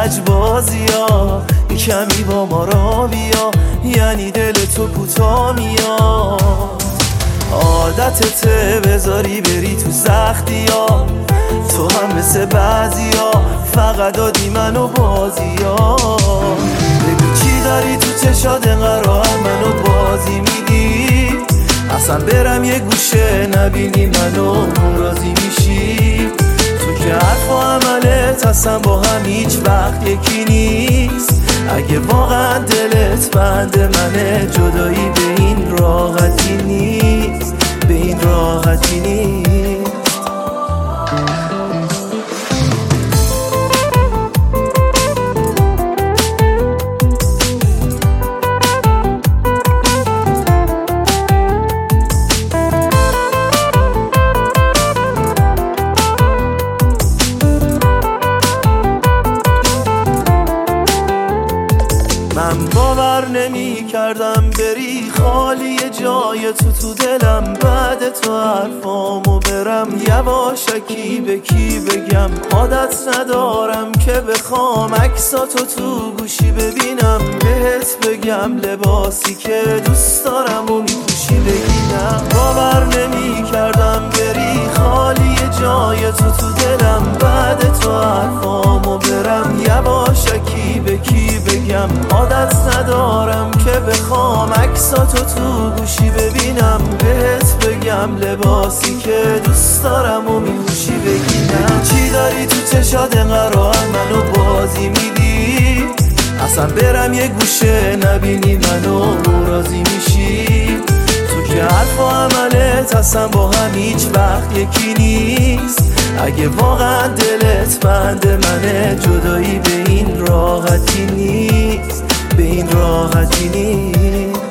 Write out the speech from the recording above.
لجبازی ها، کمی با ما را بیا، یعنی دل تو کوتا میاد. عادتته بذاری بری تو سختی ها، تو هم مثل بعضی ها فقط دادی منو بازی ها. بگو چی داری تو چشات انقدر منو بازی میدی، اصلا برم یه گوشه نبینی منو راضی میشی. تو که حرف و عملت اصلا با هم هیچ وقت یکی نیست. اگه واقعا دلت بند منه جدایی به این راحتی نیست، به این راحتی نیست. من باور نمی کردم بری خالی جای تو دلم، بعد تو حرفامو برم یواشکی به کی بگم. عادت ندارم که بخوام عکساتو تو گوشی ببینم، بهت بگم لباسی که دوست دارم و میپوشی بگیرم. باور نمی کردم بری خالی جای تو دلم، بعد تو حرفامو برم یواشکی به کی بگم. عادت ندارم که بخوام عکساتو تو گوشی ببینم، بهت بگم لباسی که دوست دارم و میپوشی بگیرم. چی داری تو چشات انقدر منو بازی میدی، اصلا برم یه گوشه نبینی منو راضی میشی. تو که حرف و عملت اصلا با هم هیچ وقت یکی نیست. اگه واقعا دلت بند منه جدایی به این راحتی نیست، به این راحتی نیست.